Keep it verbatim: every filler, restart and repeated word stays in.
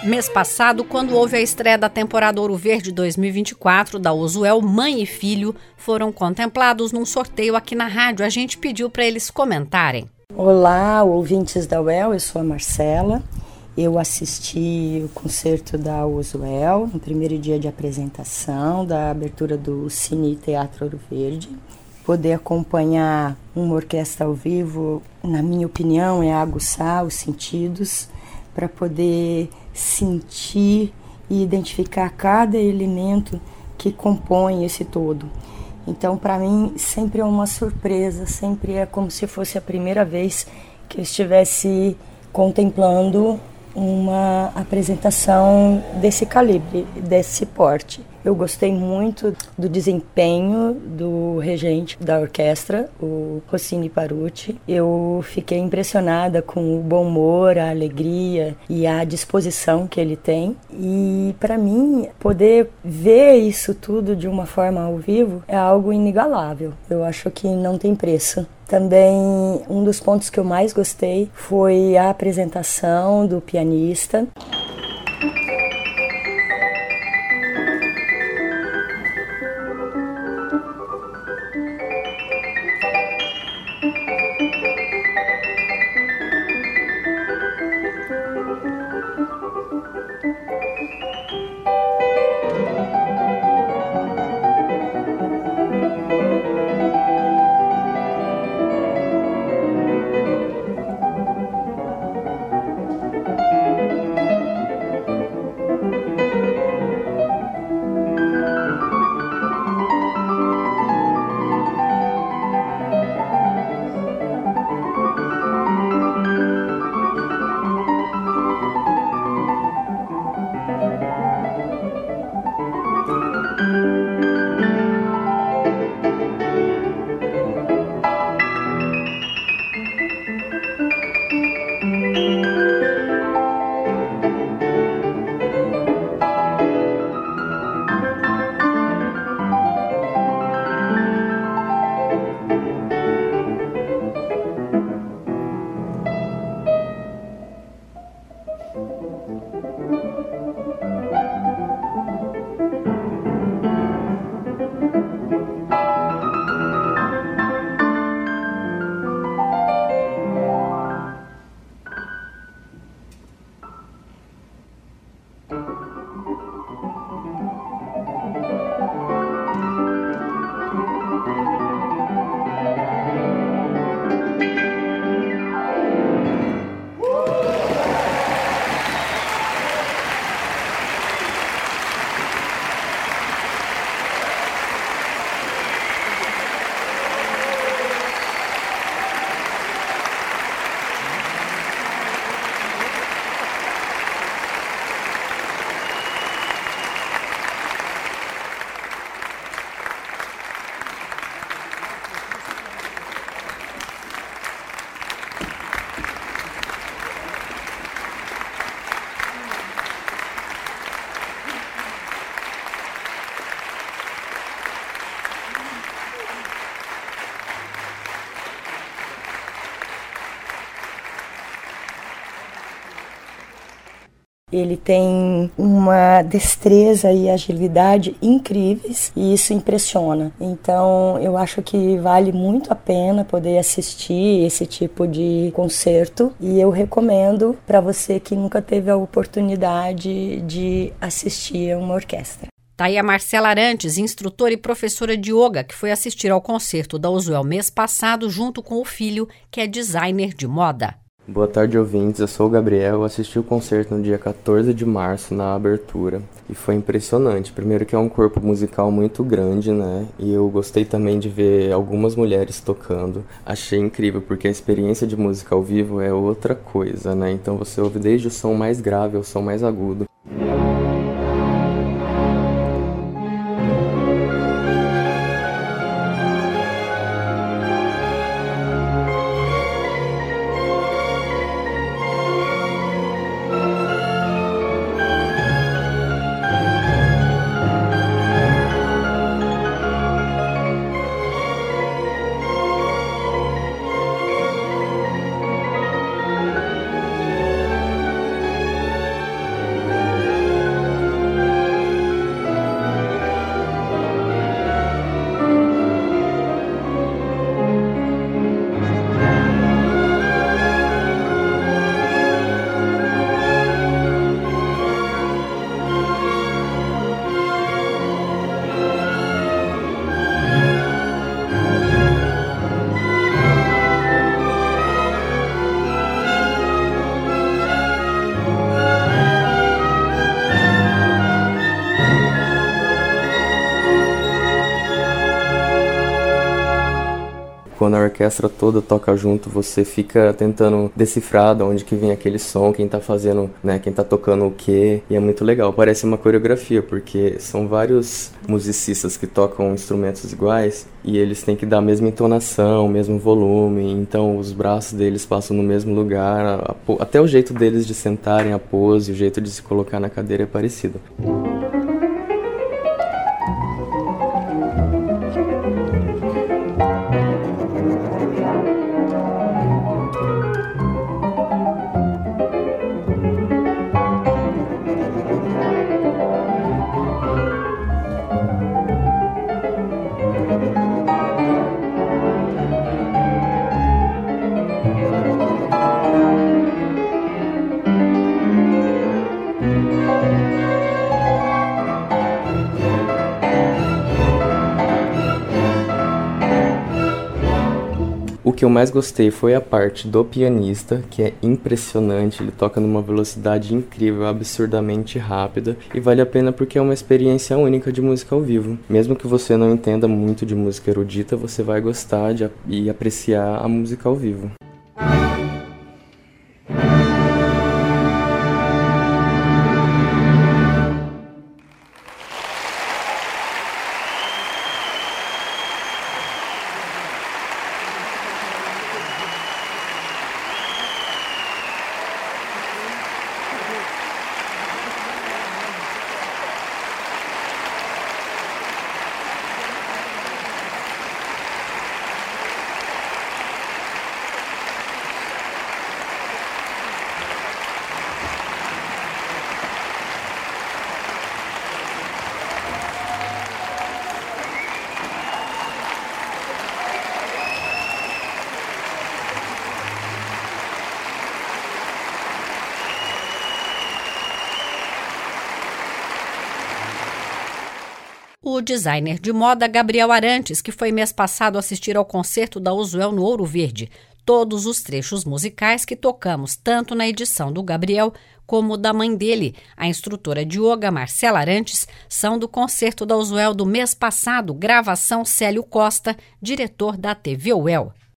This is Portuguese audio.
Mês passado, quando houve a estreia da temporada Ouro Verde dois mil e vinte e quatro da Usuel, mãe e filho foram contemplados num sorteio aqui na rádio. A gente pediu para eles comentarem. Olá, ouvintes da U E L, eu sou a Marcela. Eu assisti o concerto da Usuel no primeiro dia de apresentação, da abertura do Cine Teatro Ouro Verde. Poder acompanhar uma orquestra ao vivo, na minha opinião, é aguçar os sentidos para poder sentir e identificar cada elemento que compõe esse todo. Então, para mim, sempre é uma surpresa, sempre é como se fosse a primeira vez que eu estivesse contemplando uma apresentação desse calibre, desse porte. Eu gostei muito do desempenho do regente da orquestra, o Rossini Parucci. Eu fiquei impressionada com o bom humor, a alegria e a disposição que ele tem. E para mim, poder ver isso tudo de uma forma ao vivo é algo inigualável. Eu acho que não tem preço. Também um dos pontos que eu mais gostei foi a apresentação do pianista. Ele tem uma destreza e agilidade incríveis e isso impressiona. Então, eu acho que vale muito a pena poder assistir esse tipo de concerto e eu recomendo para você que nunca teve a oportunidade de assistir a uma orquestra. Tá aí a Marcela Arantes, instrutora e professora de yoga, que foi assistir ao concerto da Usuel mês passado junto com o filho, que é designer de moda. Boa tarde, ouvintes. Eu sou o Gabriel. Eu assisti o concerto no dia quatorze de março, na abertura, e foi impressionante. Primeiro que é um corpo musical muito grande, né? E eu gostei também de ver algumas mulheres tocando. Achei incrível, porque a experiência de música ao vivo é outra coisa, né? Então você ouve desde o som mais grave ao som mais agudo. quando a orquestra toda toca junto, você fica tentando decifrar de onde que vem aquele som, quem tá fazendo, né, quem tá tocando o quê, e é muito legal. Parece uma coreografia, porque são vários musicistas que tocam instrumentos iguais e eles têm que dar a mesma entonação, o mesmo volume, então os braços deles passam no mesmo lugar, a, a, até o jeito deles de sentarem, a pose, o jeito de se colocar na cadeira é parecido. O que eu mais gostei foi a parte do pianista, que é impressionante, ele toca numa velocidade incrível, absurdamente rápida, e vale a pena porque é uma experiência única de música ao vivo. Mesmo que você não entenda muito de música erudita, você vai gostar de, e apreciar a música ao vivo. O designer de moda Gabriel Arantes, que foi mês passado assistir ao concerto da Usuel no Ouro Verde. Todos os trechos musicais que tocamos, tanto na edição do Gabriel como da mãe dele, a instrutora de yoga Marcela Arantes, são do concerto da Usuel do mês passado, gravação Célio Costa, diretor da T V U E L.